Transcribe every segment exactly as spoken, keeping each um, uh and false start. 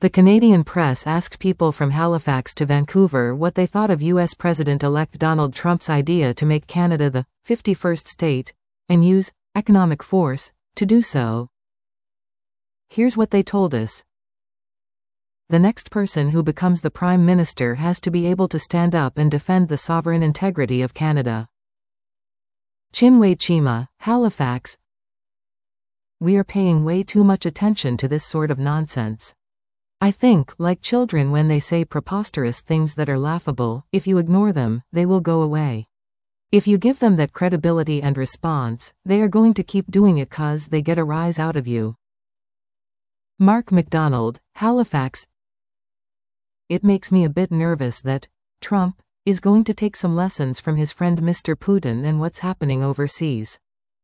The Canadian press asked people from Halifax to Vancouver what they thought of U S President-elect Donald Trump's idea to make Canada the fifty-first state, and use economic force to do so. Here's what they told us. The next person who becomes the Prime Minister has to be able to stand up and defend the sovereign integrity of Canada. Chinwe Chima, Halifax. We are paying way too much attention to this sort of nonsense. I think, like children when they say preposterous things that are laughable, if you ignore them, they will go away. If you give them that credibility and response, they are going to keep doing it 'cause they get a rise out of you. Mark McDonald, Halifax. It makes me a bit nervous that Trump is going to take some lessons from his friend Mister Putin and what's happening overseas.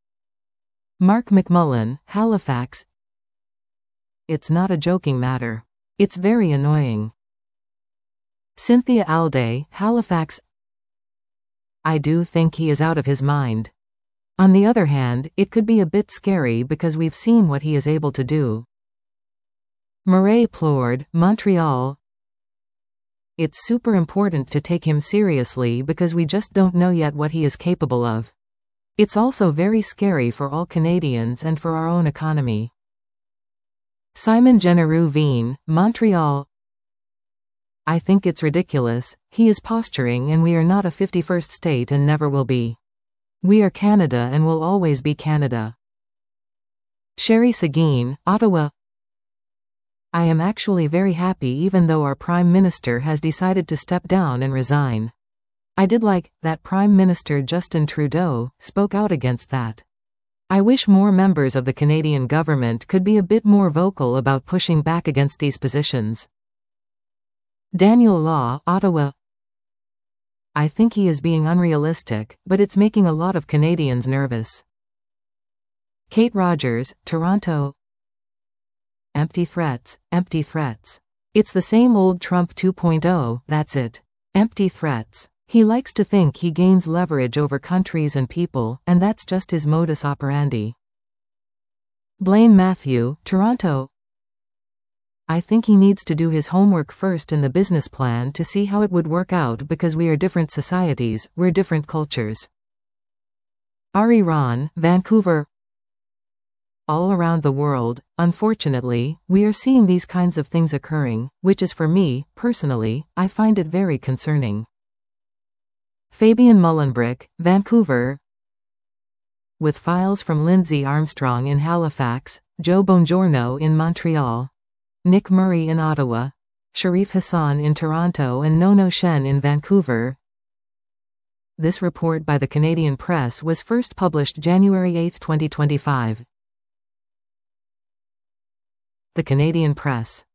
Mark McMullen, Halifax. It's not a joking matter. It's very annoying. Cynthia Alday, Halifax. I do think he is out of his mind. On the other hand, it could be a bit scary because we've seen what he is able to do. Murray Plourde, Montreal. It's super important to take him seriously because we just don't know yet what he is capable of. It's also very scary for all Canadians and for our own economy. Simon Genereux Veen, Montreal. I think it's ridiculous. He is posturing and we are not a fifty-first state and never will be. We are Canada and will always be Canada. Sherry Seguin, Ottawa. I am actually very happy even though our Prime Minister has decided to step down and resign. I did like that Prime Minister Justin Trudeau spoke out against that. I wish more members of the Canadian government could be a bit more vocal about pushing back against these positions. Daniel Law, Ottawa. I think he is being unrealistic, but it's making a lot of Canadians nervous. Kate Rogers, Toronto. Empty threats, empty threats. It's the same old Trump two point oh, that's it. Empty threats. He likes to think he gains leverage over countries and people, and that's just his modus operandi. Blaine Matthew, Toronto. I think he needs to do his homework first in the business plan to see how it would work out because we are different societies, we're different cultures. Ari Ron, Vancouver. All around the world, unfortunately, we are seeing these kinds of things occurring, which is for me, personally, I find it very concerning. Fabian Mullenbrick, Vancouver. With files from Lindsay Armstrong in Halifax, Joe Bongiorno in Montreal, Nick Murray in Ottawa, Sharif Hassan in Toronto and Nono Shen in Vancouver. This report by the Canadian Press was first published January eighth, twenty twenty-five. The Canadian Press.